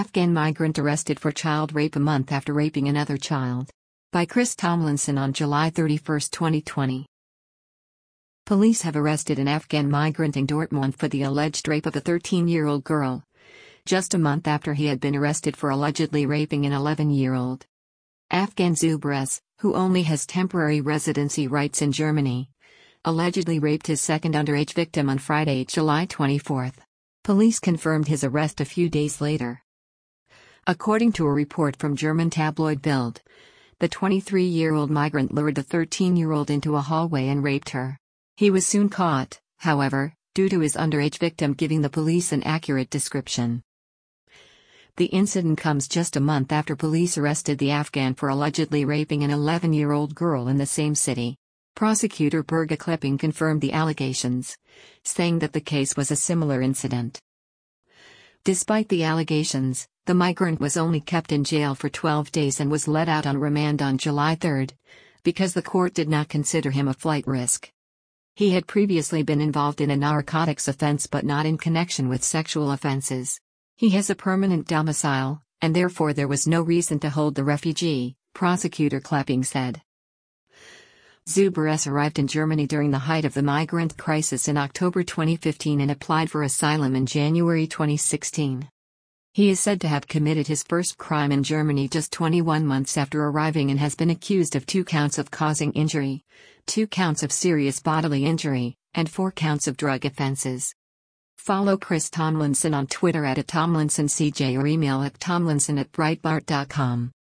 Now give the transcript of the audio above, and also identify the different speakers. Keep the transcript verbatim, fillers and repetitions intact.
Speaker 1: Afghan migrant arrested for child rape a month after raping another child. By Chris Tomlinson on July thirty-first, twenty twenty. Police have arrested an Afghan migrant in Dortmund for the alleged rape of a thirteen-year-old girl, just a month after he had been arrested for allegedly raping an eleven-year-old. Afghan Zubrez, who only has temporary residency rights in Germany, allegedly raped his second underage victim on Friday, July twenty-fourth. Police confirmed his arrest a few days later. According to a report from German tabloid Bild, the twenty-three-year-old migrant lured the thirteen-year-old into a hallway and raped her. He was soon caught, however, due to his underage victim giving the police an accurate description. The incident comes just a month after police arrested the Afghan for allegedly raping an eleven-year-old girl in the same city. Prosecutor Birgit Klepping confirmed the allegations, saying that the case was a similar incident. Despite the allegations, the migrant was only kept in jail for twelve days and was let out on remand on July third, because the court did not consider him a flight risk. He had previously been involved in a narcotics offense but not in connection with sexual offenses. He has a permanent domicile, and therefore there was no reason to hold the refugee, Prosecutor Klepping said. Zubrez arrived in Germany during the height of the migrant crisis in October twenty fifteen and applied for asylum in January twenty sixteen. He is said to have committed his first crime in Germany just twenty-one months after arriving and has been accused of two counts of causing injury, two counts of serious bodily injury, and four counts of drug offenses. Follow Chris Tomlinson on Twitter at Tomlinson C J or email at tomlinson at breitbart dot com.